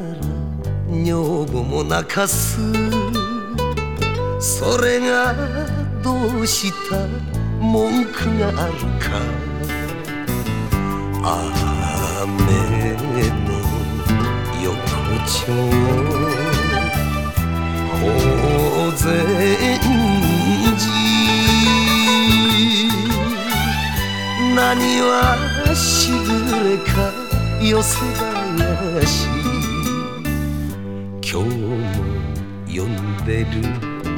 女房も泣かす。それがどうした文句があるか。雨の横丁宝禅寺、何はしぐれか寄せ林、今日も呼んでる